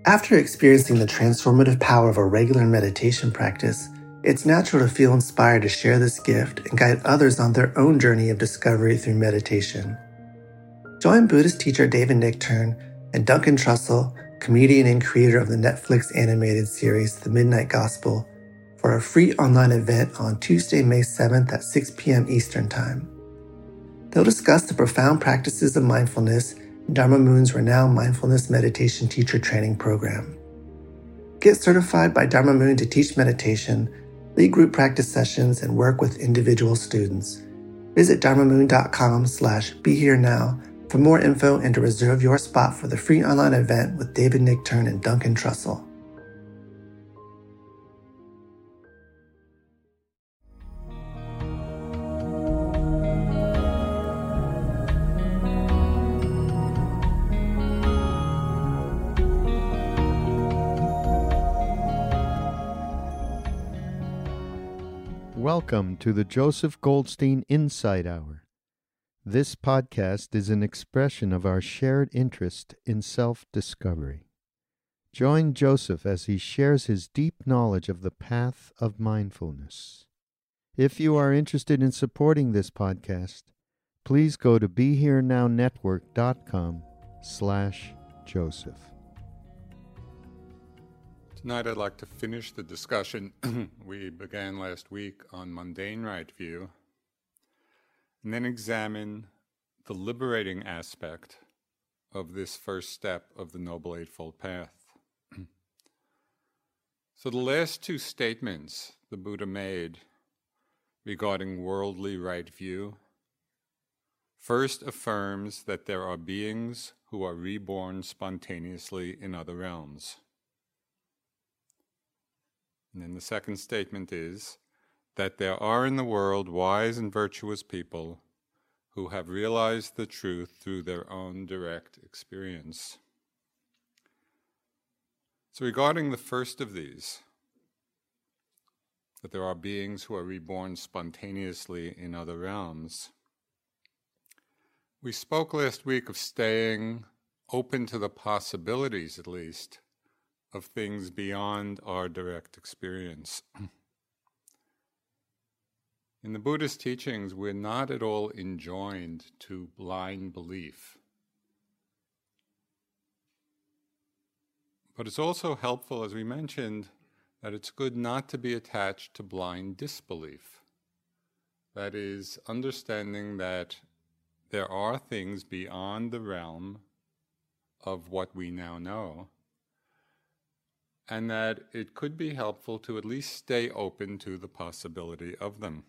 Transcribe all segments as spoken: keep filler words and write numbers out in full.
After experiencing the transformative power of a regular meditation practice, it's natural to feel inspired to share this gift and guide others on their own journey of discovery through meditation. Join Buddhist teacher David Nichtern and Duncan Trussell, comedian and creator of the Netflix animated series The Midnight Gospel, for a free online event on Tuesday, May seventh at six p.m. Eastern Time. They'll discuss the profound practices of mindfulness in Dharma Moon's renowned mindfulness meditation teacher training program. Get certified by Dharma Moon to teach meditation, lead group practice sessions, and work with individual students. Visit dharmamoon.com slash be here now for more info and to reserve your spot for the free online event with David Nichtern and Duncan Trussell. Welcome to the Joseph Goldstein Insight Hour. This podcast is an expression of our shared interest in self-discovery. Join Joseph as he shares his deep knowledge of the path of mindfulness. If you are interested in supporting this podcast, please go to BeHereNowNetwork.com slash Joseph. Tonight I'd like to finish the discussion we began last week on mundane right view, and then examine the liberating aspect of this first step of the Noble Eightfold Path. So the last two statements the Buddha made regarding worldly right view first affirms that there are beings who are reborn spontaneously in other realms. And then the second statement is that there are in the world wise and virtuous people who have realized the truth through their own direct experience. So regarding the first of these, that there are beings who are reborn spontaneously in other realms, we spoke last week of staying open to the possibilities, at least, of things beyond our direct experience. In the Buddhist teachings, we're not at all enjoined to blind belief. But it's also helpful, as we mentioned, that it's good not to be attached to blind disbelief. That is, understanding that there are things beyond the realm of what we now know, and that it could be helpful to at least stay open to the possibility of them.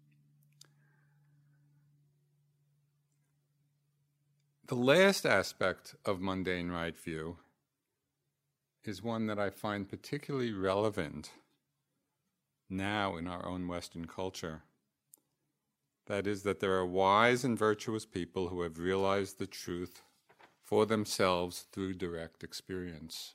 The last aspect of mundane right view is one that I find particularly relevant now in our own Western culture. That is, that there are wise and virtuous people who have realized the truth for themselves through direct experience.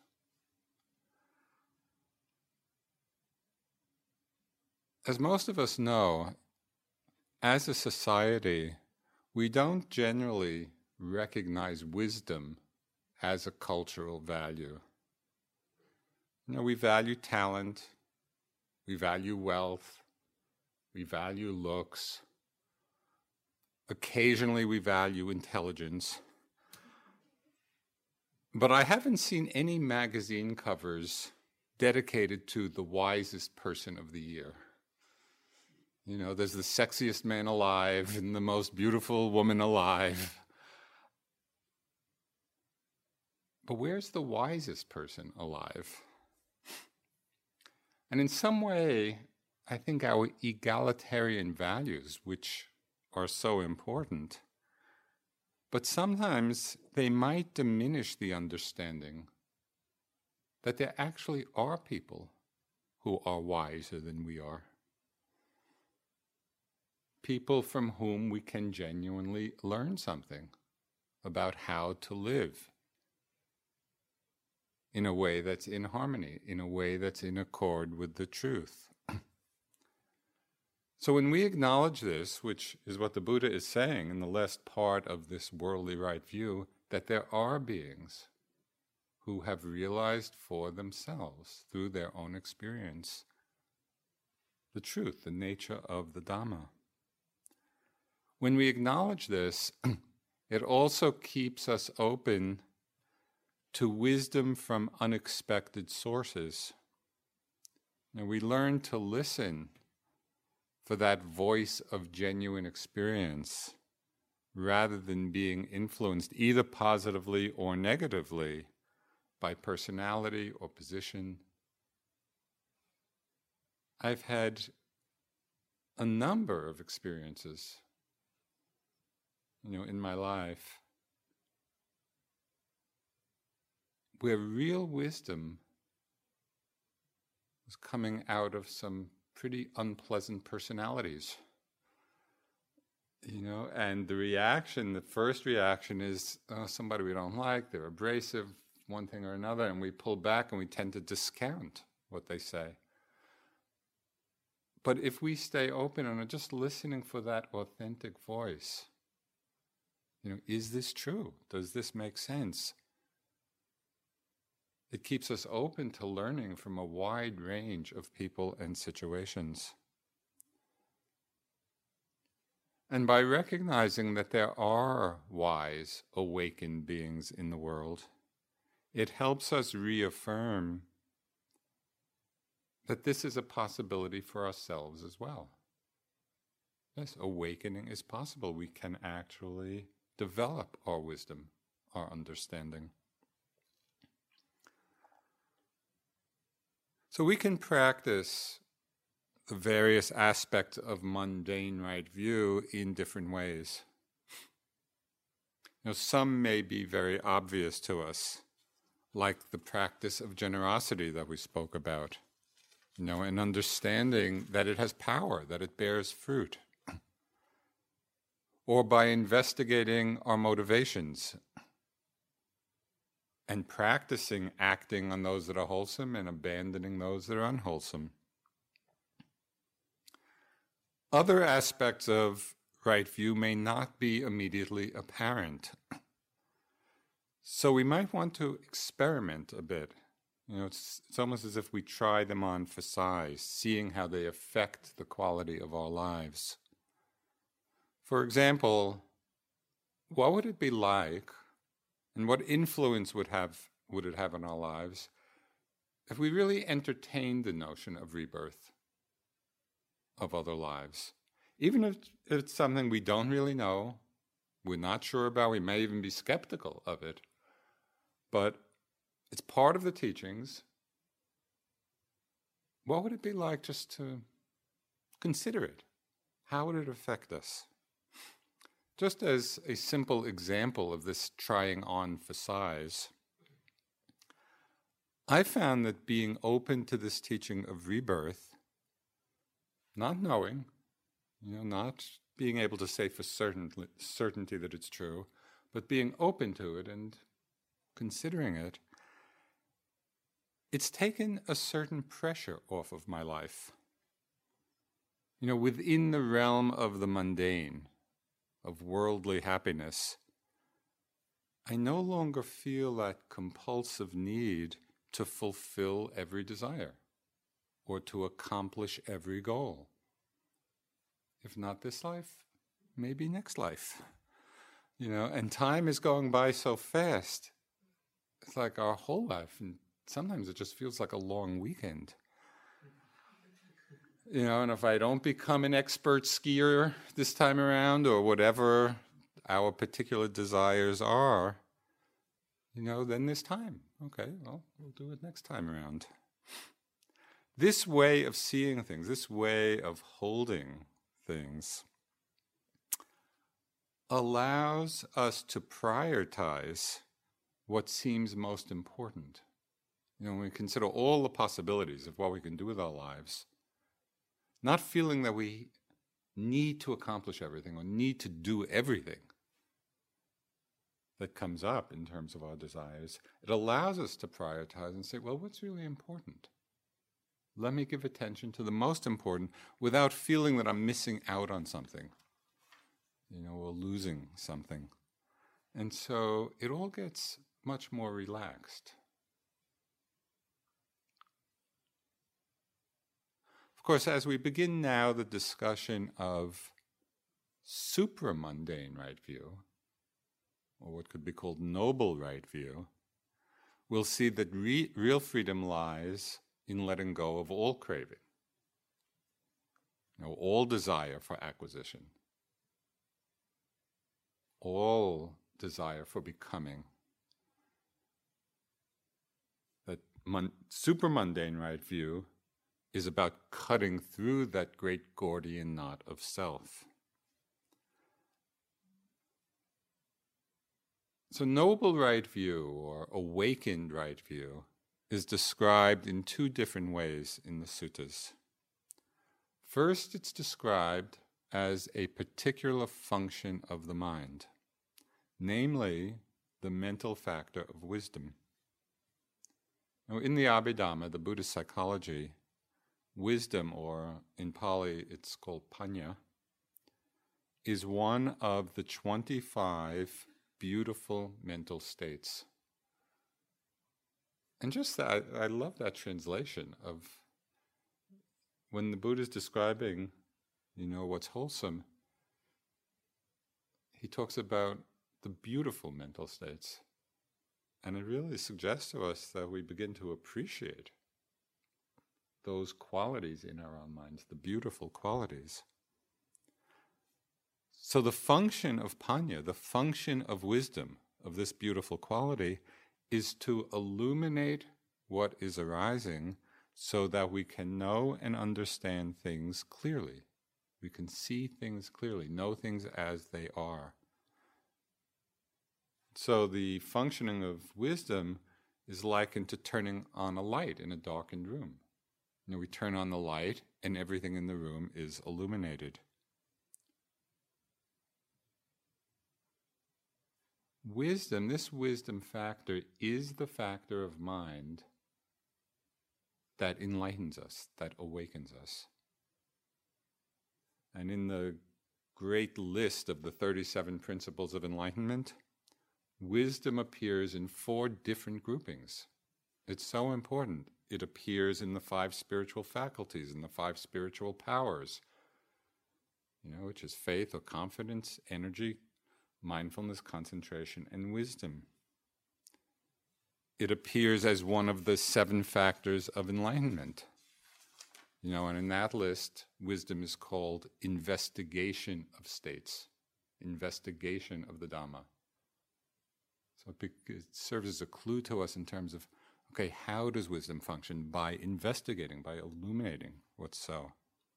As most of us know, as a society, we don't generally recognize wisdom as a cultural value. You know, we value talent, we value wealth, we value looks. Occasionally we value intelligence. But I haven't seen any magazine covers dedicated to the wisest person of the year. You know, there's the sexiest man alive and the most beautiful woman alive. But where's the wisest person alive? And in some way, I think our egalitarian values, which are so important, but sometimes they might diminish the understanding that there actually are people who are wiser than we are. People from whom we can genuinely learn something about how to live in a way that's in harmony, in a way that's in accord with the truth. So when we acknowledge this, which is what the Buddha is saying in the last part of this worldly right view, that there are beings who have realized for themselves, through their own experience, the truth, the nature of the Dhamma. When we acknowledge this, it also keeps us open to wisdom from unexpected sources. And we learn to listen for that voice of genuine experience, rather than being influenced either positively or negatively by personality or position. I've had a number of experiences, you know, in my life where real wisdom was coming out of some pretty unpleasant personalities. You know, and the reaction, the first reaction is oh, somebody we don't like, they're abrasive, one thing or another, and we pull back and we tend to discount what they say. But if we stay open and are just listening for that authentic voice, you know, is this true? Does this make sense? It keeps us open to learning from a wide range of people and situations. And by recognizing that there are wise, awakened beings in the world, it helps us reaffirm that this is a possibility for ourselves as well. Yes, awakening is possible. We can actually develop our wisdom, our understanding. So we can practice the various aspects of mundane right view in different ways. You know, some may be very obvious to us, like the practice of generosity that we spoke about, you know, and understanding that it has power, that it bears fruit. Or by investigating our motivations and practicing acting on those that are wholesome and abandoning those that are unwholesome. Other aspects of right view may not be immediately apparent. So we might want to experiment a bit. You know, it's, it's almost as if we try them on for size, seeing how they affect the quality of our lives. For example, what would it be like, and what influence would have would it have on our lives, if we really entertained the notion of rebirth, of other lives? Even if it's something we don't really know, we're not sure about, we may even be skeptical of it, but it's part of the teachings. What would it be like just to consider it? How would it affect us? Just as a simple example of this trying on for size, I found that being open to this teaching of rebirth, not knowing, you know, not being able to say for certain, certainty that it's true, but being open to it and considering it, it's taken a certain pressure off of my life. You know, within the realm of the mundane, of worldly happiness, I no longer feel that compulsive need to fulfill every desire or to accomplish every goal. If not this life, maybe next life. You know, and time is going by so fast. It's like our whole life, and sometimes it just feels like a long weekend. You know, and if I don't become an expert skier this time around, or whatever our particular desires are, you know, then there's time. Okay, well, we'll do it next time around. This way of seeing things, this way of holding things, allows us to prioritize what seems most important. You know, when we consider all the possibilities of what we can do with our lives, not feeling that we need to accomplish everything or need to do everything that comes up in terms of our desires, it allows us to prioritize and say, well, what's really important? Let me give attention to the most important without feeling that I'm missing out on something, you know, or losing something. And so it all gets much more relaxed. course, as we begin now the discussion of supramundane right view, or what could be called noble right view, we'll see that re- real freedom lies in letting go of all craving, you know, all desire for acquisition, all desire for becoming. That mon- supramundane right view is about cutting through that great Gordian knot of self. So noble right view, or awakened right view, is described in two different ways in the suttas. First, it's described as a particular function of the mind, namely the mental factor of wisdom. Now, in the Abhidhamma, the Buddhist psychology, wisdom, or in Pali it's called panya, is one of the twenty-five beautiful mental states. And just that, I love that translation of when the Buddha is describing, you know, what's wholesome, he talks about the beautiful mental states. And it really suggests to us that we begin to appreciate those qualities in our own minds, the beautiful qualities. So the function of panya, the function of wisdom, of this beautiful quality, is to illuminate what is arising so that we can know and understand things clearly. We can see things clearly, know things as they are. So the functioning of wisdom is likened to turning on a light in a darkened room. You know, we turn on the light and everything in the room is illuminated. Wisdom, this wisdom factor, is the factor of mind that enlightens us, that awakens us. And in the great list of the thirty-seven principles of enlightenment, wisdom appears in four different groupings. It's so important. It appears in the five spiritual faculties, in the five spiritual powers, you know, which is faith or confidence, energy, mindfulness, concentration, and wisdom. It appears as one of the seven factors of enlightenment. You know, and in that list, wisdom is called investigation of states, investigation of the Dhamma. So it, be- it serves as a clue to us in terms of, okay, how does wisdom function? By investigating, by illuminating what's so.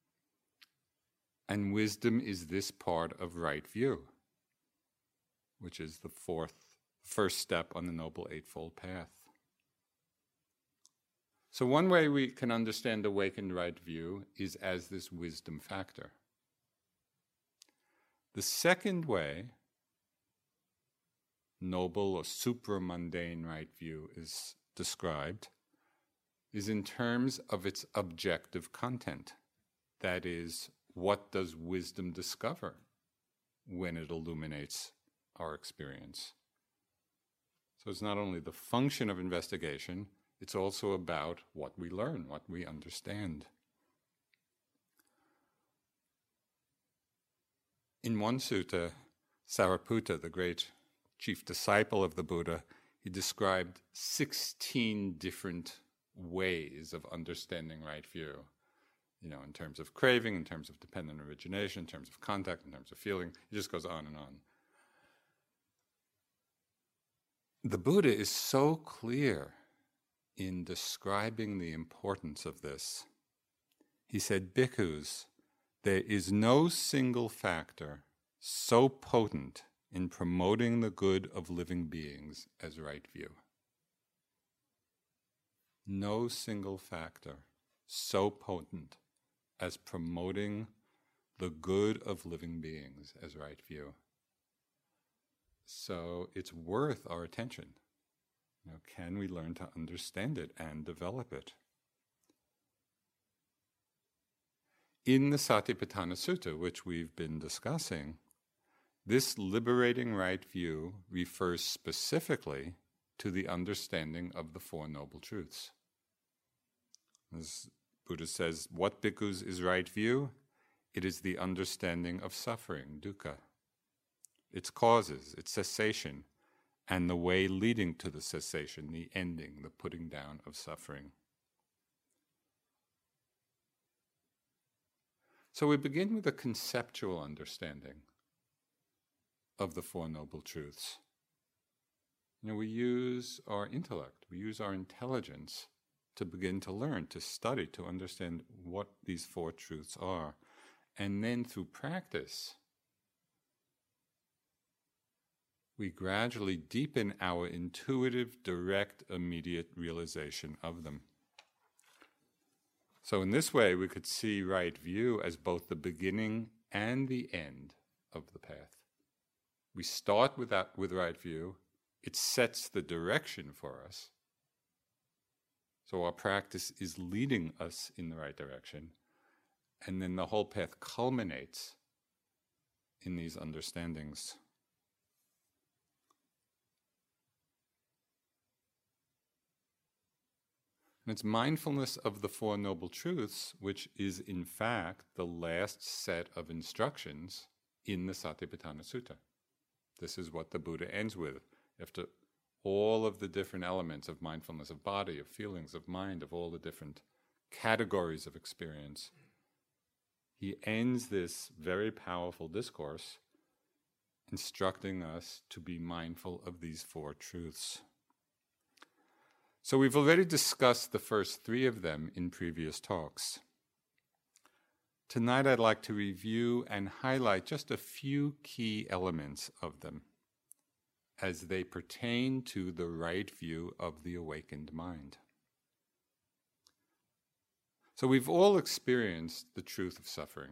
And wisdom is this part of right view, which is the fourth, first step on the Noble Eightfold Path. So one way we can understand awakened right view is as this wisdom factor. The second way, noble or supramundane right view is described, is in terms of its objective content. That is, what does wisdom discover when it illuminates our experience? So it's not only the function of investigation, it's also about what we learn, what we understand. In one sutta, Sariputta, the great chief disciple of the Buddha, he described sixteen different ways of understanding right view. You know, in terms of craving, in terms of dependent origination, in terms of contact, in terms of feeling. It just goes on and on. The Buddha is so clear in describing the importance of this. He said, "Bhikkhus, there is no single factor so potent in promoting the good of living beings as right view. No single factor so potent as promoting the good of living beings as right view." So it's worth our attention. You know, can we learn to understand it and develop it? In the Satipatthana Sutta, which we've been discussing, this liberating right view refers specifically to the understanding of the Four Noble Truths. This Buddha says, what bhikkhus is right view? It is the understanding of suffering, dukkha, its causes, its cessation, and the way leading to the cessation, the ending, the putting down of suffering. So we begin with a conceptual understanding of the Four Noble Truths. You know, we use our intellect, we use our intelligence to begin to learn, to study, to understand what these four truths are. And then through practice, we gradually deepen our intuitive, direct, immediate realization of them. So in this way, we could see right view as both the beginning and the end of the path. We start with that, with right view. It sets the direction for us. So our practice is leading us in the right direction. And then the whole path culminates in these understandings. And it's mindfulness of the Four Noble Truths, which is in fact the last set of instructions in the Satipatthana Sutta. This is what the Buddha ends with. After all of the different elements of mindfulness of body, of feelings, of mind, of all the different categories of experience, he ends this very powerful discourse instructing us to be mindful of these four truths. So we've already discussed the first three of them in previous talks. Tonight I'd like to review and highlight just a few key elements of them as they pertain to the right view of the awakened mind. So we've all experienced the truth of suffering.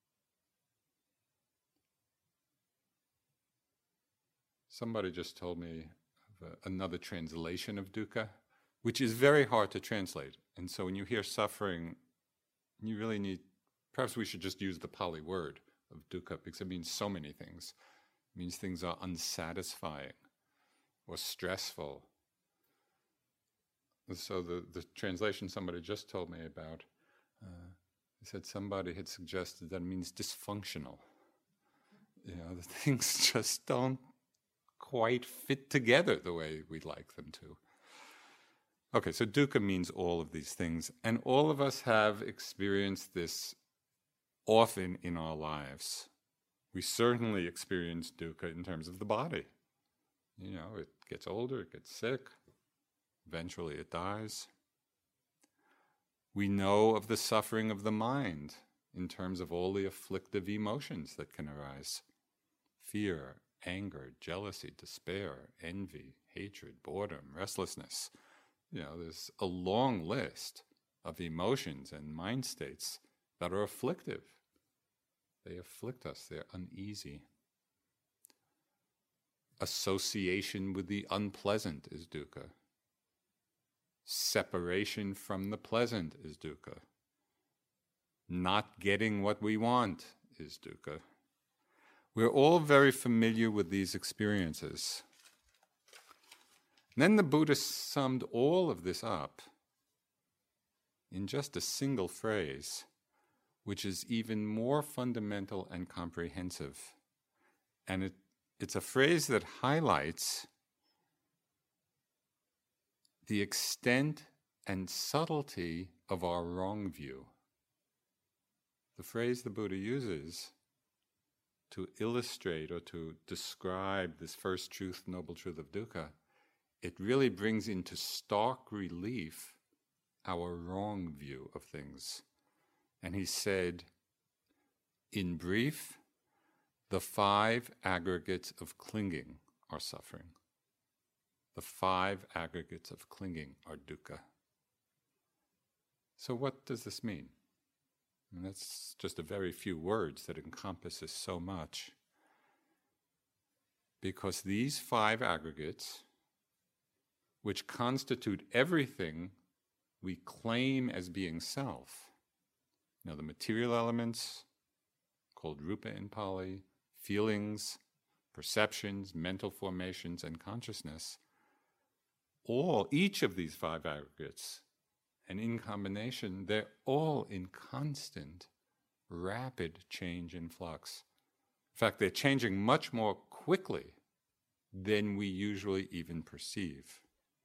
Somebody just told me of a, another translation of dukkha, which is very hard to translate. And so when you hear suffering, you really need, perhaps we should just use the Pali word of dukkha, because it means so many things. It means things are unsatisfying or stressful. So the, the translation somebody just told me about, uh, he said somebody had suggested that it means dysfunctional. You know, the things just don't quite fit together the way we'd like them to. Okay, so dukkha means all of these things, and all of us have experienced this often in our lives. We certainly experience dukkha in terms of the body. You know, it gets older, it gets sick, eventually it dies. We know of the suffering of the mind in terms of all the afflictive emotions that can arise. Fear, anger, jealousy, despair, envy, hatred, boredom, restlessness. You know, there's a long list of emotions and mind states that are afflictive. They afflict us, they're uneasy. Association with the unpleasant is dukkha. Separation from the pleasant is dukkha. Not getting what we want is dukkha. We're all very familiar with these experiences. And then the Buddha summed all of this up in just a single phrase, which is even more fundamental and comprehensive. And it, it's a phrase that highlights the extent and subtlety of our wrong view. The phrase the Buddha uses to illustrate or to describe this first truth, noble truth of dukkha, it really brings into stark relief our wrong view of things. And he said, in brief, the five aggregates of clinging are suffering. The five aggregates of clinging are dukkha. So what does this mean? And that's just a very few words that encompasses so much. Because these five aggregates, which constitute everything we claim as being self, you know, the material elements, called rupa in Pali, feelings, perceptions, mental formations, and consciousness, all, each of these five aggregates and in combination, they're all in constant, rapid change and flux. In fact, they're changing much more quickly than we usually even perceive.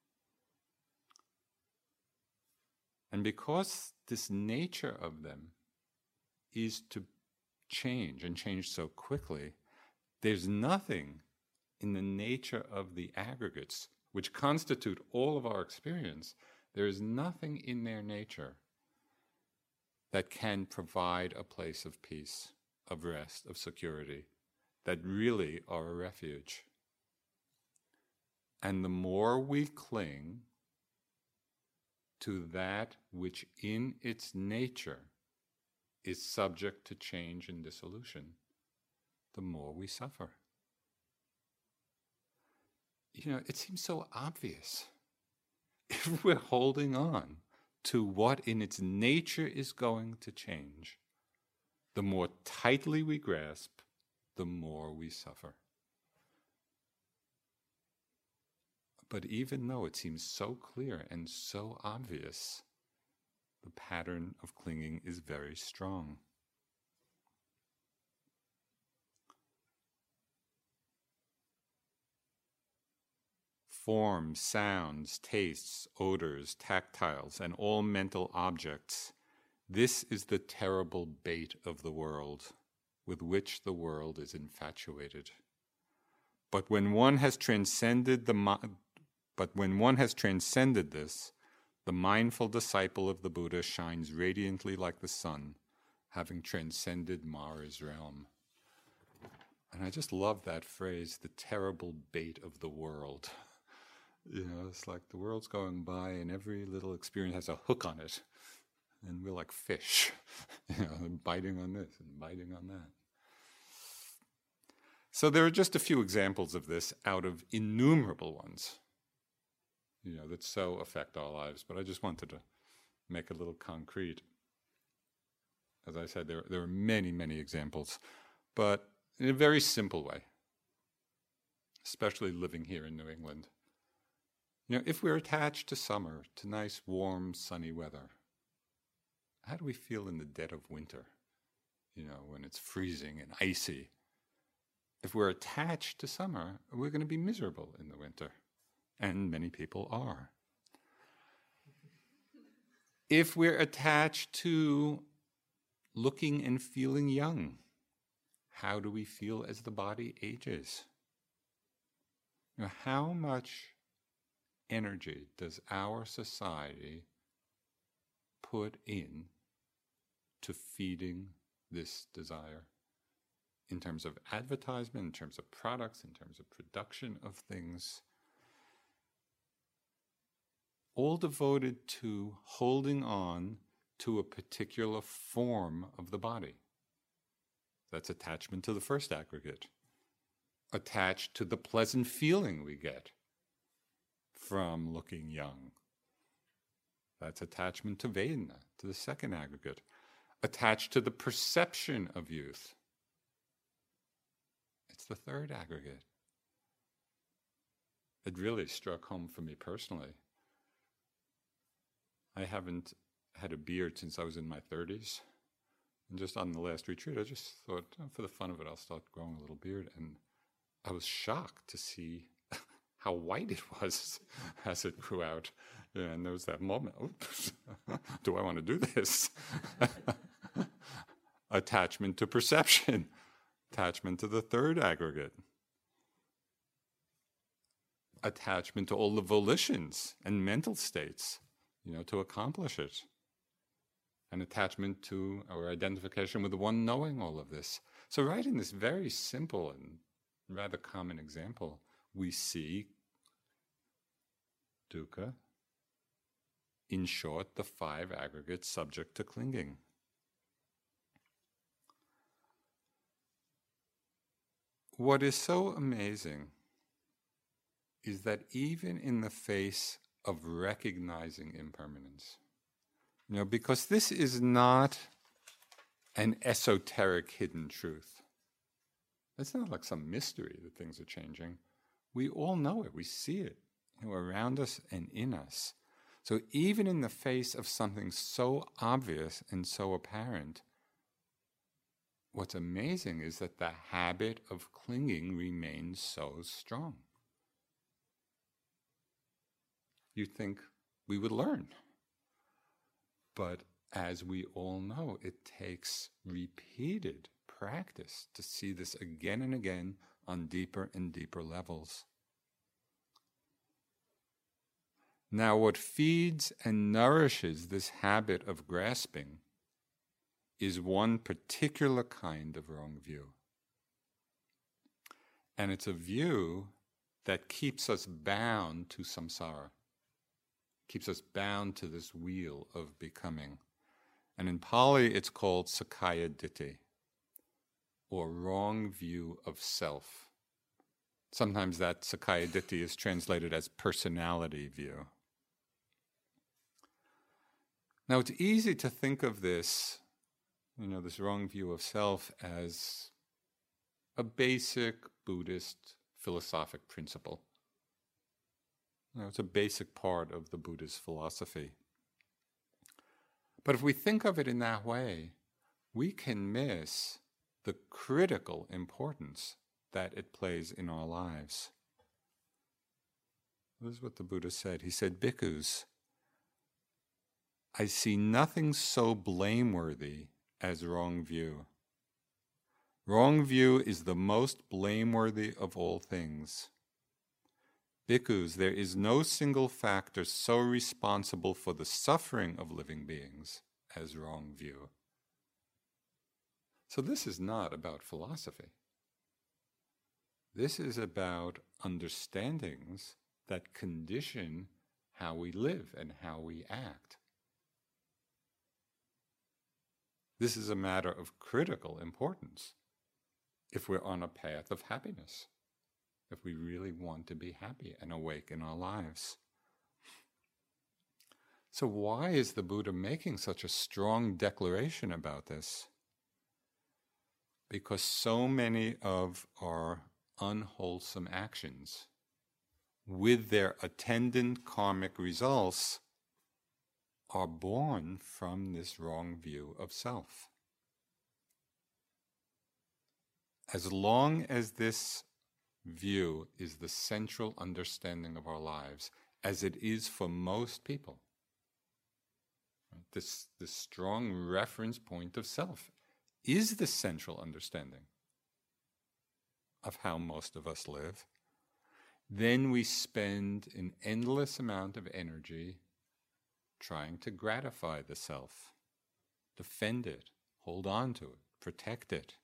And because this nature of them is to change and change so quickly, there's nothing in the nature of the aggregates, which constitute all of our experience, there is nothing in their nature that can provide a place of peace, of rest, of security, that really are a refuge. And the more we cling to that which in its nature is subject to change and dissolution, the more we suffer. You know, it seems so obvious. If we're holding on to what in its nature is going to change, the more tightly we grasp, the more we suffer. But even though it seems so clear and so obvious, the pattern of clinging is very strong. Forms, sounds, tastes, odors, tactiles, and all mental objects. This is the terrible bait of the world, with which the world is infatuated. But when one has transcended the but when one has transcended this, the mindful disciple of the Buddha shines radiantly like the sun, having transcended Mara's realm. And I just love that phrase, the terrible bait of the world. You know, it's like the world's going by and every little experience has a hook on it. And we're like fish, you know, biting on this and biting on that. So there are just a few examples of this out of innumerable ones, you know, that so affect our lives. But I just wanted to make a little concrete. As I said, there, there are many, many examples, but in a very simple way, especially living here in New England. You know, if we're attached to summer, to nice, warm, sunny weather, how do we feel in the dead of winter, you know, when it's freezing and icy? If we're attached to summer, we're going to be miserable in the winter, and many people are. If we're attached to looking and feeling young, how do we feel as the body ages? You know, how much energy does our society put in to feeding this desire? In terms of advertisement, in terms of products, in terms of production of things, all devoted to holding on to a particular form of the body. That's attachment to the first aggregate. Attached to the pleasant feeling we get from looking young. That's attachment to Vedana, to the second aggregate. Attached to the perception of youth. It's the third aggregate. It really struck home for me personally. I haven't had a beard since I was in my thirties. And just on the last retreat, I just thought, oh, for the fun of it, I'll start growing a little beard. And I was shocked to see how white it was as it grew out. And there was that moment, oops, do I want to do this? Attachment to perception. Attachment to the third aggregate. Attachment to all the volitions and mental states, you know, to accomplish it. An attachment to our identification with the one knowing all of this. So right in this very simple and rather common example, we see dukkha, in short, the five aggregates subject to clinging. What is so amazing is that even in the face of recognizing impermanence, you know, because this is not an esoteric hidden truth. It's not like some mystery that things are changing. We all know it. We see it, you know, around us and in us. So even in the face of something so obvious and so apparent, what's amazing is that the habit of clinging remains so strong. You'd think we would learn. But as we all know, it takes repeated practice to see this again and again on deeper and deeper levels. Now, what feeds and nourishes this habit of grasping is one particular kind of wrong view. And it's a view that keeps us bound to samsara, keeps us bound to this wheel of becoming. And in Pali, it's called Sakkaya Ditthi, or wrong view of self. Sometimes that Sakkaya Ditthi is translated as personality view. Now, it's easy to think of this, you know, this wrong view of self as a basic Buddhist philosophic principle. You know, it's a basic part of the Buddhist philosophy. But if we think of it in that way, we can miss the critical importance that it plays in our lives. This is what the Buddha said. He said, "Bhikkhus, I see nothing so blameworthy as wrong view. Wrong view is the most blameworthy of all things. Bhikkhus, there is no single factor so responsible for the suffering of living beings as wrong view." So this is not about philosophy. This is about understandings that condition how we live and how we act. This is a matter of critical importance if we're on a path of happiness, if we really want to be happy and awake in our lives. So why is the Buddha making such a strong declaration about this? Because so many of our unwholesome actions, with their attendant karmic results, are born from this wrong view of self. As long as this view is the central understanding of our lives, as it is for most people, this, this strong reference point of self is the central understanding of how most of us live, then we spend an endless amount of energy trying to gratify the self, defend it, hold on to it, protect it.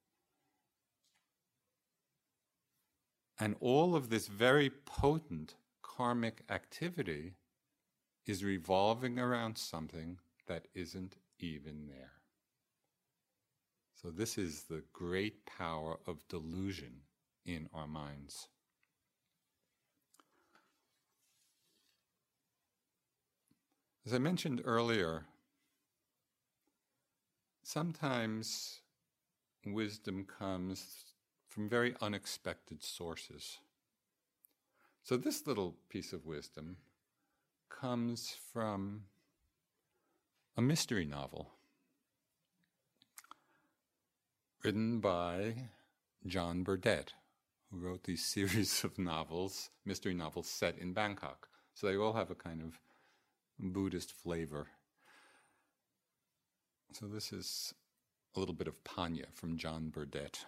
And all of this very potent karmic activity is revolving around something that isn't even there. So this is the great power of delusion in our minds. As I mentioned earlier, sometimes wisdom comes from very unexpected sources. So this little piece of wisdom comes from a mystery novel written by John Burdett, who wrote these series of novels, mystery novels set in Bangkok. So they all have a kind of Buddhist flavor. So this is a little bit of Panya from John Burdett.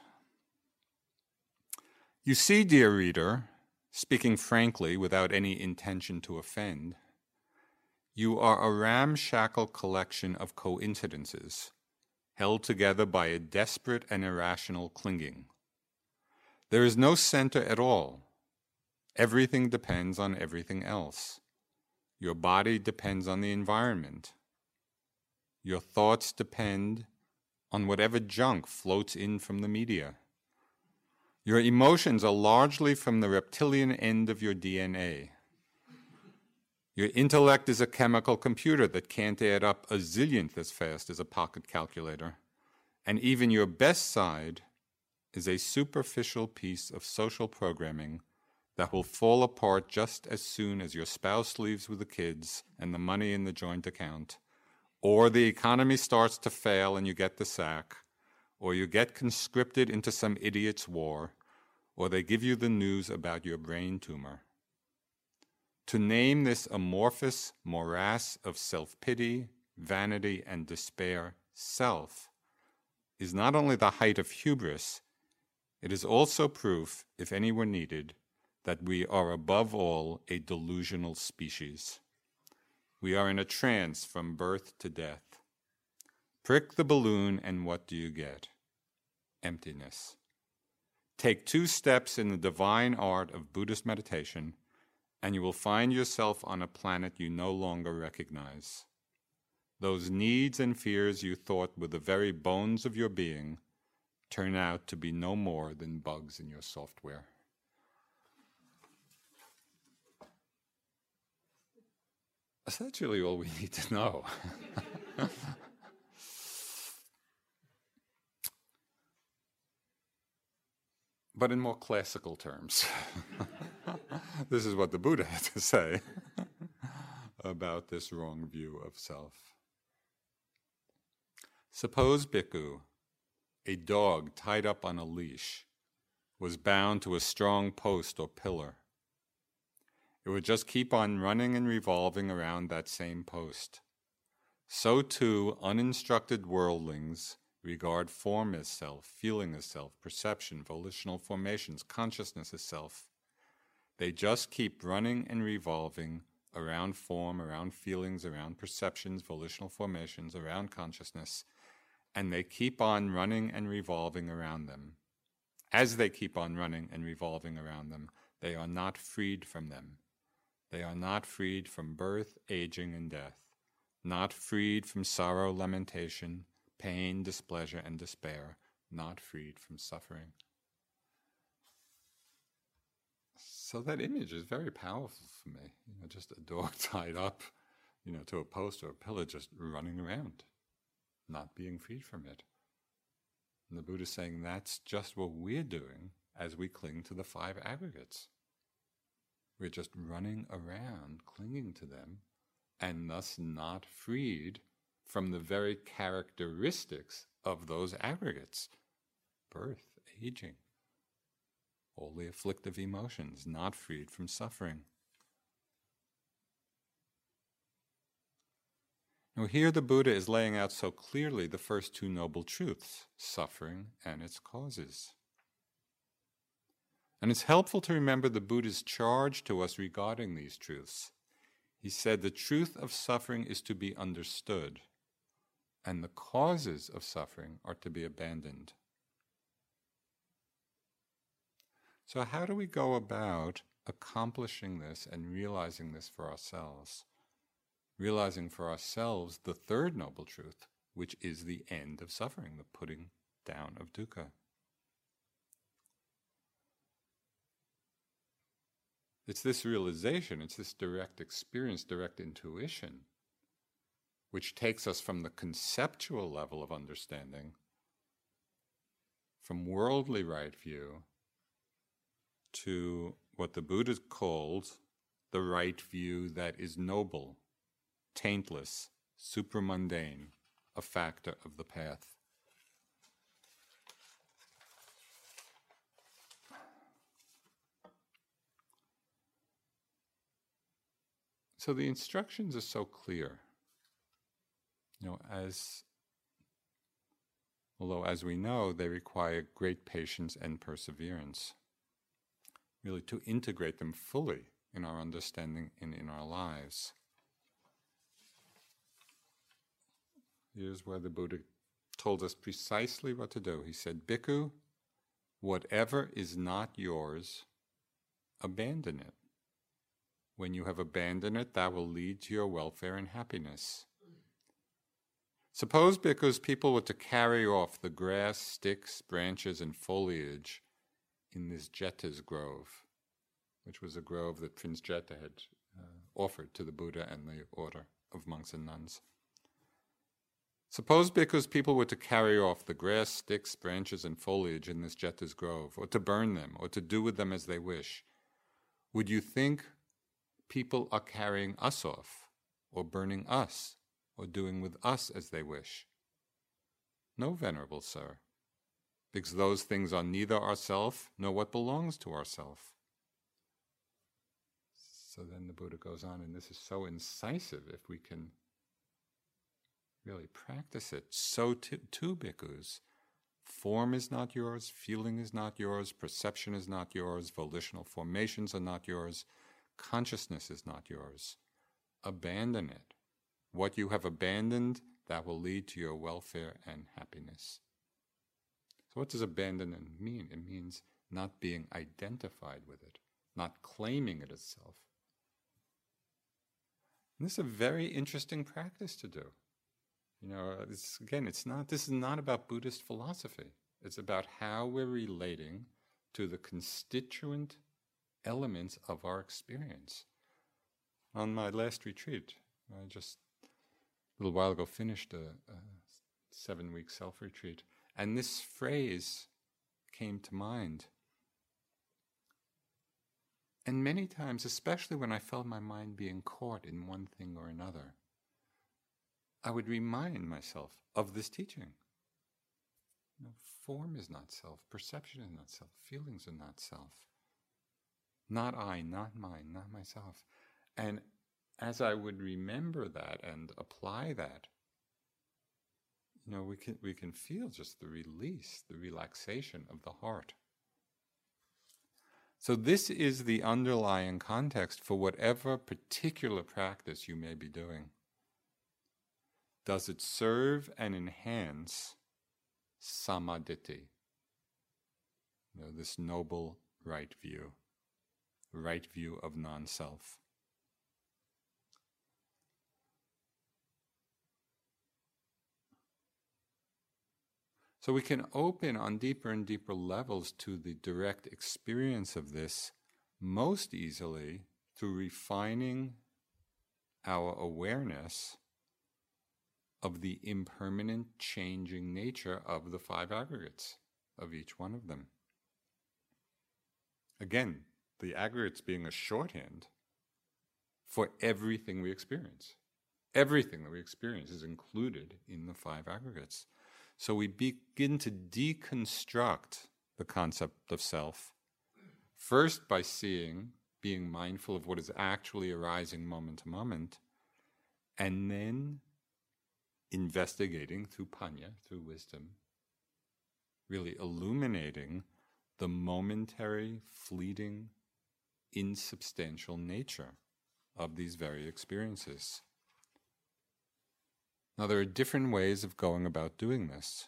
You see, dear reader, speaking frankly without any intention to offend, you are a ramshackle collection of coincidences, held together by a desperate and irrational clinging. There is no center at all. Everything depends on everything else. Your body depends on the environment. Your thoughts depend on whatever junk floats in from the media. Your emotions are largely from the reptilian end of your D N A. Your intellect is a chemical computer that can't add up a zillionth as fast as a pocket calculator. And even your best side is a superficial piece of social programming that will fall apart just as soon as your spouse leaves with the kids and the money in the joint account, or the economy starts to fail and you get the sack, or you get conscripted into some idiot's war, or they give you the news about your brain tumor. To name this amorphous morass of self-pity, vanity, and despair self is not only the height of hubris, it is also proof, if any were needed, that we are above all a delusional species. We are in a trance from birth to death. Prick the balloon, and what do you get? Emptiness. Take two steps in the divine art of Buddhist meditation, and you will find yourself on a planet you no longer recognize. Those needs and fears you thought were the very bones of your being turn out to be no more than bugs in your software. That's really all we need to know. But in more classical terms, this is what the Buddha had to say about this wrong view of self. Suppose, Bhikkhu, a dog tied up on a leash was bound to a strong post or pillar. It would just keep on running and revolving around that same post. So too, uninstructed worldlings regard form as self, feeling as self, perception, volitional formations, consciousness as self. They just keep running and revolving around form, around feelings, around perceptions, volitional formations, around consciousness, and they keep on running and revolving around them. As they keep on running and revolving around them, they are not freed from them. They are not freed from birth, aging, and death, not freed from sorrow, lamentation, pain, displeasure, and despair, not freed from suffering. So that image is very powerful for me. You know, just a dog tied up, you know, to a post or a pillar, just running around, not being freed from it. And the Buddha is saying that's just what we're doing as we cling to the five aggregates. We're just running around, clinging to them, and thus not freed from the very characteristics of those aggregates. Birth, aging, all the afflictive emotions, not freed from suffering. Now here the Buddha is laying out so clearly the first two noble truths, suffering and its causes. And it's helpful to remember the Buddha's charge to us regarding these truths. He said the truth of suffering is to be understood, and the causes of suffering are to be abandoned. So how do we go about accomplishing this and realizing this for ourselves? Realizing for ourselves the third noble truth, which is the end of suffering, the putting down of dukkha. It's this realization, it's this direct experience, direct intuition, which takes us from the conceptual level of understanding, from worldly right view, to what the Buddha called the right view that is noble, taintless, supramundane, a factor of the path. So the instructions are so clear. You know, as although as we know, they require great patience and perseverance, really to integrate them fully in our understanding and in our lives. Here's where the Buddha told us precisely what to do. He said, Bhikkhu, whatever is not yours, abandon it. When you have abandoned it, that will lead to your welfare and happiness. Suppose, bhikkhus, people were to carry off the grass, sticks, branches, and foliage in this Jeta's grove, which was a grove that Prince Jeta had uh, offered to the Buddha and the order of monks and nuns. Suppose, bhikkhus, people were to carry off the grass, sticks, branches, and foliage in this Jeta's grove, or to burn them, or to do with them as they wish. Would you think people are carrying us off, or burning us, or doing with us as they wish? No, Venerable Sir, because those things are neither ourself nor what belongs to ourself. So then the Buddha goes on, and this is so incisive if we can really practice it. So too, too, bhikkhus, form is not yours, feeling is not yours, perception is not yours, volitional formations are not yours, consciousness is not yours. Abandon it. What you have abandoned, that will lead to your welfare and happiness. So what does abandonment mean? It means not being identified with it, not claiming it as self. And this is a very interesting practice to do. You know, it's, again, it's not. This is not about Buddhist philosophy. It's about how we're relating to the constituent elements of our experience. On my last retreat, I just a little while ago finished a, a seven-week self-retreat, and this phrase came to mind. And many times, especially when I felt my mind being caught in one thing or another, I would remind myself of this teaching. You know, form is not self, perception is not self, feelings are not self. Not I, not mine, not myself. And as I would remember that and apply that, you know, we can we can feel just the release, the relaxation of the heart. So this is the underlying context for whatever particular practice you may be doing. Does it serve and enhance samaditi? You know, this noble right view, right view of non-self. So we can open on deeper and deeper levels to the direct experience of this most easily through refining our awareness of the impermanent changing nature of the five aggregates, of each one of them. Again, the aggregates being a shorthand for everything we experience. Everything that we experience is included in the five aggregates. So we begin to deconstruct the concept of self, first by seeing, being mindful of what is actually arising moment to moment, and then investigating through panya, through wisdom, really illuminating the momentary, fleeting, insubstantial nature of these very experiences. Now, there are different ways of going about doing this.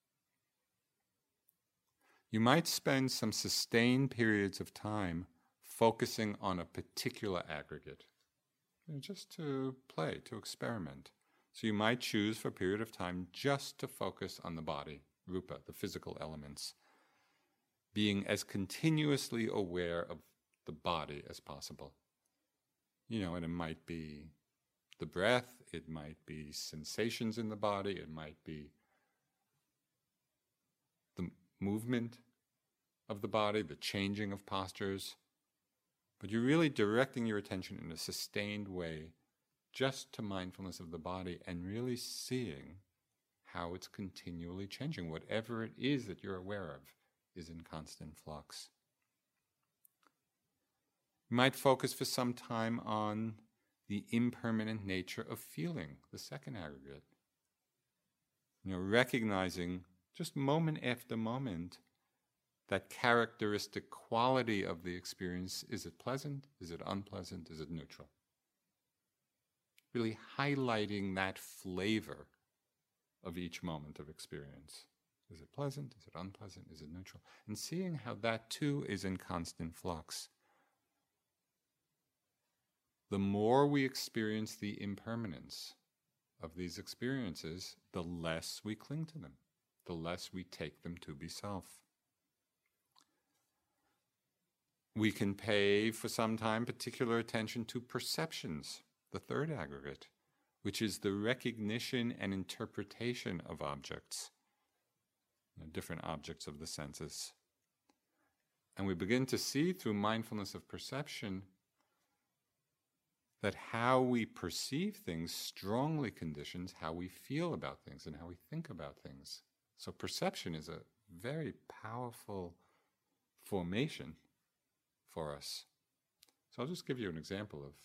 You might spend some sustained periods of time focusing on a particular aggregate, you know, just to play, to experiment. So you might choose for a period of time just to focus on the body, rupa, the physical elements, being as continuously aware of the body as possible. You know, and it might be the breath, it might be sensations in the body, it might be the movement of the body, the changing of postures. But you're really directing your attention in a sustained way just to mindfulness of the body and really seeing how it's continually changing. Whatever it is that you're aware of is in constant flux. You might focus for some time on the impermanent nature of feeling, the second aggregate. You know, recognizing just moment after moment that characteristic quality of the experience. Is it pleasant? Is it unpleasant? Is it neutral? Really highlighting that flavor of each moment of experience. Is it pleasant? Is it unpleasant? Is it neutral? And seeing how that too is in constant flux. The more we experience the impermanence of these experiences, the less we cling to them, the less we take them to be self. We can pay for some time particular attention to perceptions, the third aggregate, which is the recognition and interpretation of objects, you know, different objects of the senses. And we begin to see through mindfulness of perception that how we perceive things strongly conditions how we feel about things and how we think about things. So perception is a very powerful formation for us. So I'll just give you an example of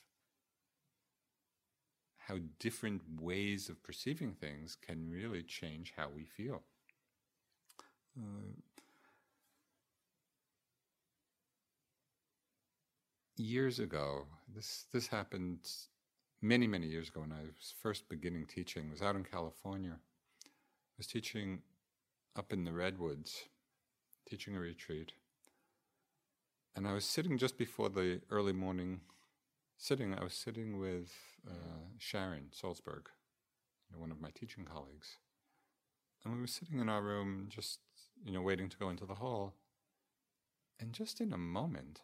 how different ways of perceiving things can really change how we feel. Uh, years ago, this this happened many, many years ago when I was first beginning teaching. I was out in California. I was teaching up in the Redwoods, teaching a retreat. And I was sitting just before the early morning sitting. I was sitting with uh, Sharon Salzberg, one of my teaching colleagues. And we were sitting in our room just, you know, waiting to go into the hall. And just in a moment,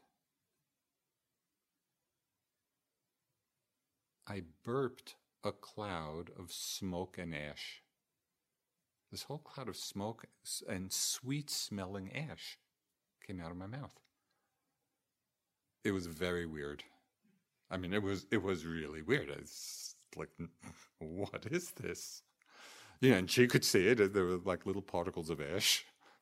I burped a cloud of smoke and ash. This whole cloud of smoke and sweet-smelling ash came out of my mouth. It was very weird. I mean, it was it was really weird. It's like, what is this? Yeah, and she could see it. There were like little particles of ash.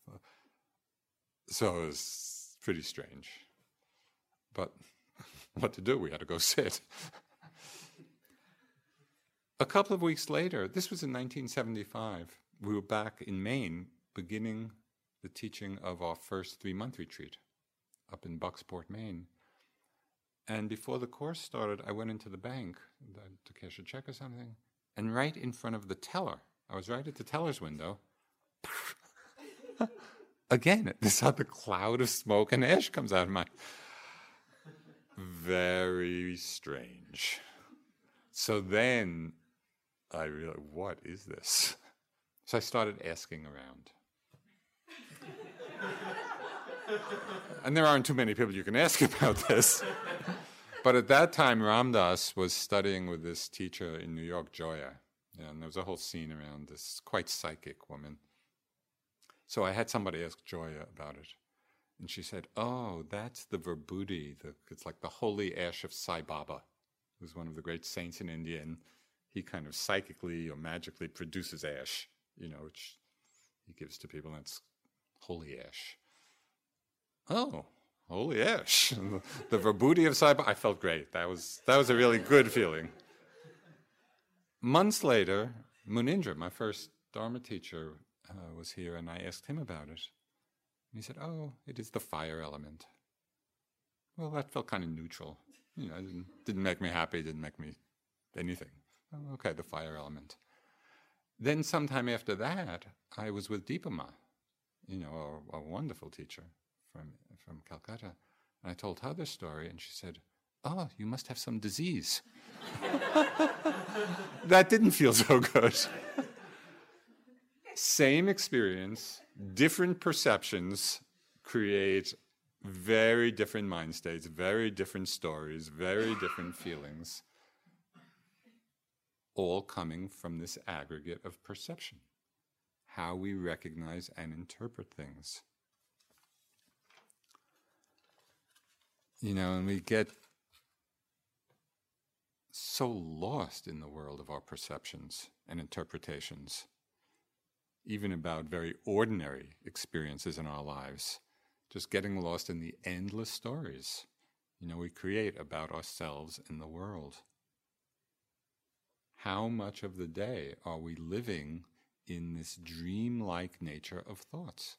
So it was pretty strange. But what to do? We had to go sit. A couple of weeks later, this was in nineteen seventy-five, we were back in Maine beginning the teaching of our first three-month retreat up in Bucksport, Maine. And before the course started, I went into the bank to cash a check or something, and right in front of the teller, I was right at the teller's window, again, this other cloud of smoke and ash comes out of my... Very strange. So then I realized, what is this? So I started asking around. And there aren't too many people you can ask about this. But at that time, Ram Dass was studying with this teacher in New York, Joya. And there was a whole scene around this quite psychic woman. So I had somebody ask Joya about it. And she said, oh, that's the Vibhuti. The, it's like the holy ash of Sai Baba, who's one of the great saints in India. And he kind of psychically or magically produces ash, you know, which he gives to people. And it's holy ash. Oh, holy ash. The Vibhuti of Sai Baba. I felt great. That was, that was a really good feeling. Months later, Munindra, my first Dharma teacher, uh, was here, and I asked him about it. And he said, oh, it is the fire element. Well, that felt kind of neutral. You know, it didn't, didn't make me happy, didn't make me anything. Oh, okay, the fire element. Then sometime after that, I was with Deepama, you know, a, a wonderful teacher from, from Calcutta. And I told her this story, and she said, oh, you must have some disease. That didn't feel so good. Same experience, different perceptions create very different mind states, very different stories, very different feelings, all coming from this aggregate of perception, how we recognize and interpret things. You know, and we get so lost in the world of our perceptions and interpretations, even about very ordinary experiences in our lives, just getting lost in the endless stories, you know, we create about ourselves in the world. How much of the day are we living in this dreamlike nature of thoughts?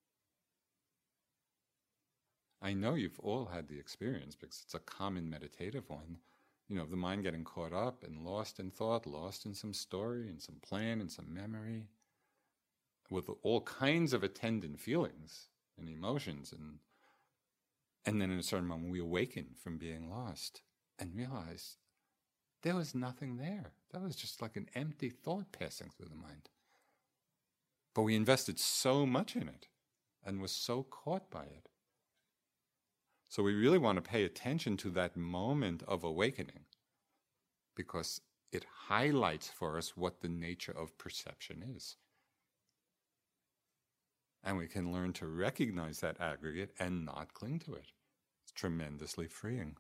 I know you've all had the experience because it's a common meditative one, you know, of the mind getting caught up and lost in thought, lost in some story and some plan and some memory, with all kinds of attendant feelings and emotions, and and then in a certain moment we awaken from being lost and realize there was nothing there. That was just like an empty thought passing through the mind. But we invested so much in it and was so caught by it. So we really want to pay attention to that moment of awakening, because it highlights for us what the nature of perception is. And we can learn to recognize that aggregate and not cling to it. It's tremendously freeing.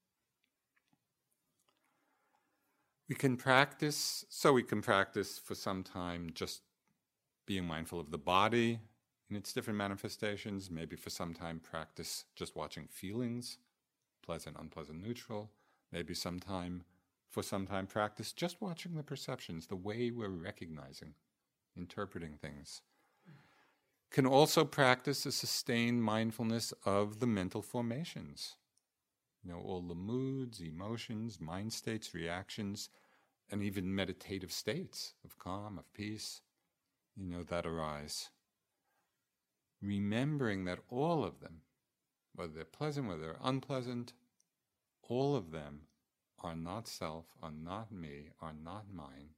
We can practice, so we can practice for some time just being mindful of the body in its different manifestations. Maybe for some time practice just watching feelings, pleasant, unpleasant, neutral. Maybe sometime, for some time practice just watching the perceptions, the way we're recognizing, interpreting things. Can also practice a sustained mindfulness of the mental formations. You know, all the moods, emotions, mind states, reactions, and even meditative states of calm, of peace, you know, that arise. Remembering that all of them, whether they're pleasant, whether they're unpleasant, all of them are not self, are not me, are not mine.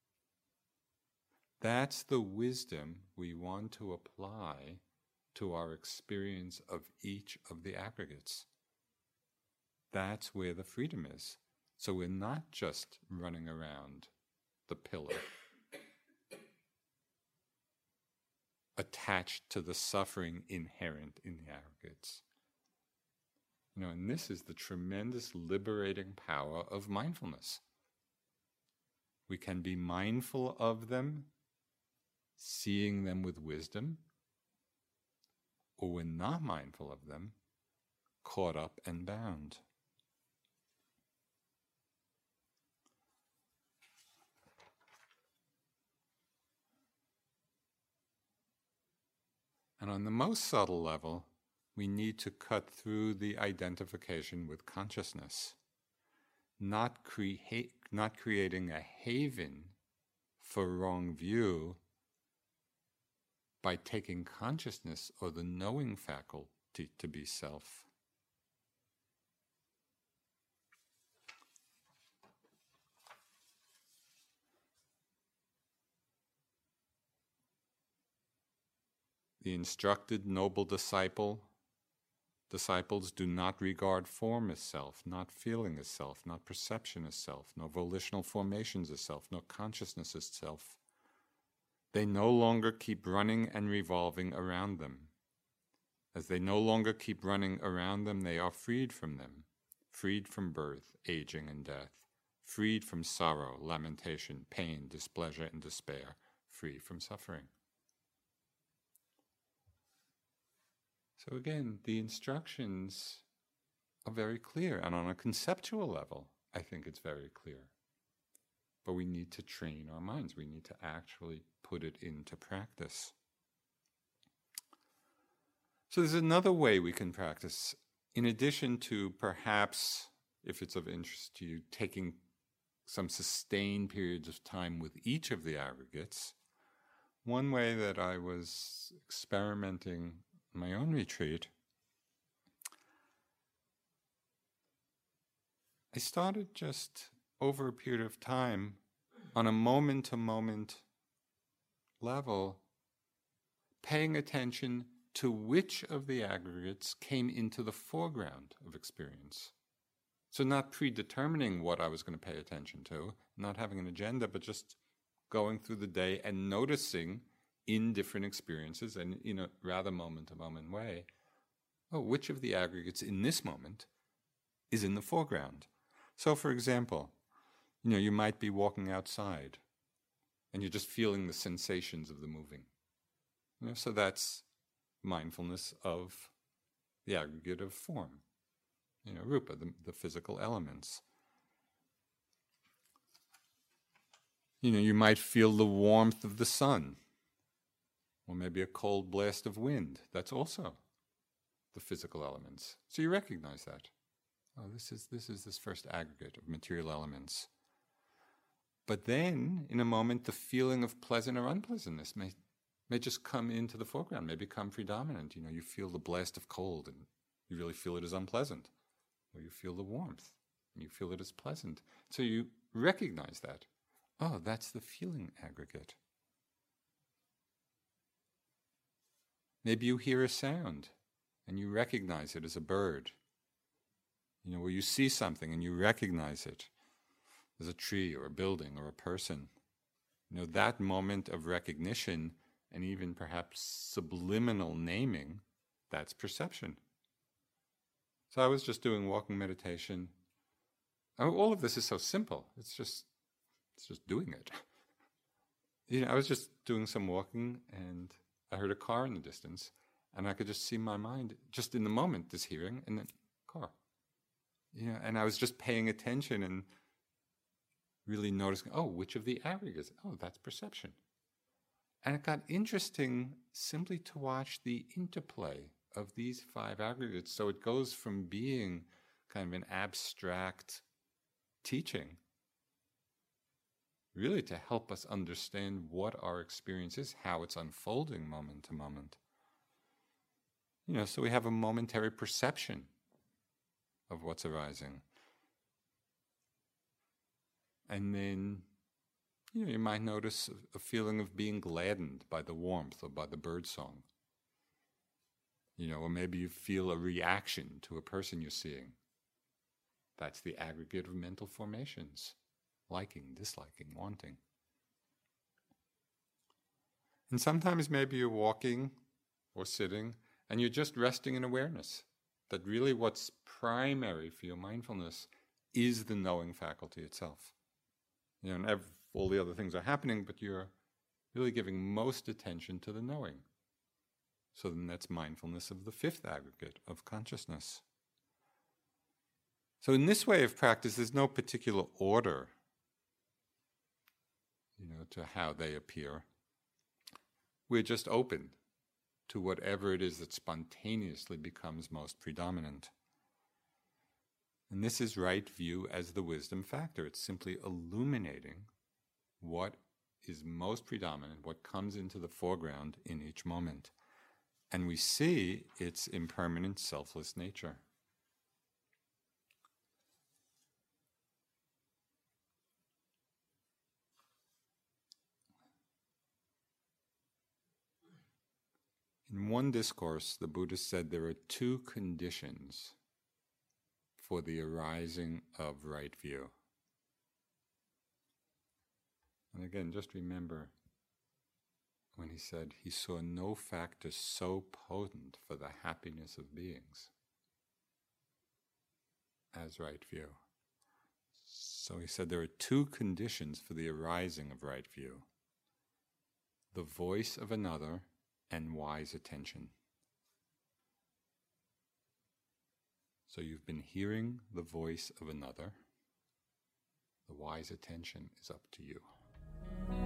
That's the wisdom we want to apply to our experience of each of the aggregates. That's where the freedom is. So we're not just running around the pillar, attached to the suffering inherent in the aggregates. You know, and this is the tremendous liberating power of mindfulness. We can be mindful of them, seeing them with wisdom, or we're not mindful of them, caught up and bound. And on the most subtle level, we need to cut through the identification with consciousness, not, create, not creating a haven for wrong view by taking consciousness or the knowing faculty to be self. The instructed noble disciple, disciples do not regard form as self, not feeling as self, not perception as self, no volitional formations as self, no consciousness as self. They no longer keep running and revolving around them. As they no longer keep running around them, they are freed from them, freed from birth, aging, and death, freed from sorrow, lamentation, pain, displeasure, and despair, free from suffering. So again, the instructions are very clear, and on a conceptual level, I think it's very clear. But we need to train our minds. We need to actually put it into practice. So there's another way we can practice, in addition to perhaps, if it's of interest to you, taking some sustained periods of time with each of the aggregates. One way that I was experimenting my own retreat, I started just over a period of time on a moment-to-moment level, paying attention to which of the aggregates came into the foreground of experience. So not predetermining what I was going to pay attention to, not having an agenda, but just going through the day and noticing in different experiences and in a rather moment-to-moment way, oh, which of the aggregates in this moment is in the foreground? So, for example, you know, you might be walking outside and you're just feeling the sensations of the moving. You know, so that's mindfulness of the aggregate of form, you know, rupa, the, the physical elements. You know, you might feel the warmth of the sun, or maybe a cold blast of wind. That's also the physical elements. So you recognize that. Oh, this is this is this first aggregate of material elements. But then, in a moment, the feeling of pleasant or unpleasantness may may just come into the foreground, may become predominant. You know, you feel the blast of cold, and you really feel it as unpleasant. Or you feel the warmth, and you feel it as pleasant. So you recognize that. Oh, that's the feeling aggregate. Maybe you hear a sound and you recognize it as a bird. You know, where you see something and you recognize it as a tree or a building or a person. You know, that moment of recognition and even perhaps subliminal naming, that's perception. So I was just doing walking meditation. Oh, all of this is so simple. It's just, it's just doing it. You know, I was just doing some walking, and I heard a car in the distance, and I could just see my mind, just in the moment, this hearing, and then car. You know, and I was just paying attention and really noticing, oh, which of the aggregates? Oh, that's perception. And it got interesting simply to watch the interplay of these five aggregates. So it goes from being kind of an abstract teaching, really to help us understand what our experience is, how it's unfolding moment to moment. You know, so we have a momentary perception of what's arising. And then, you know, you might notice a feeling of being gladdened by the warmth or by the bird song. You know, or maybe you feel a reaction to a person you're seeing. That's the aggregate of mental formations. Liking, disliking, wanting. And sometimes maybe you're walking or sitting and you're just resting in awareness that really what's primary for your mindfulness is the knowing faculty itself. You know, and ev- all the other things are happening, but you're really giving most attention to the knowing. So then that's mindfulness of the fifth aggregate of consciousness. So in this way of practice, there's no particular order, you know, to how they appear. We're just open to whatever it is that spontaneously becomes most predominant. And this is right view as the wisdom factor. It's simply illuminating what is most predominant, what comes into the foreground in each moment. And we see its impermanent, selfless nature. In one discourse, the Buddha said there are two conditions for the arising of right view. And again, just remember when he said he saw no factor so potent for the happiness of beings as right view. So he said there are two conditions for the arising of right view: the voice of another and wise attention. So you've been hearing the voice of another. The wise attention is up to you.